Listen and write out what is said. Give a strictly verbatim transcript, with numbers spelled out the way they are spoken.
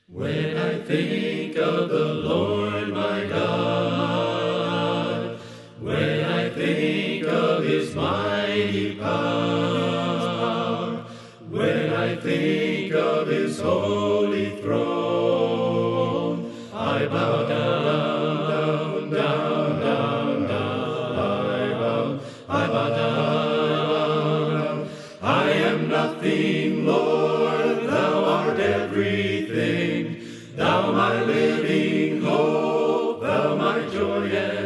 When I think of the Lord my God, when I think of his mighty power, when I think of his holy throne, I bow down, down, down, down, down, I bow, I bow down. I am nothing, Lord, thou art everything. Thou my living hope, thou my joy and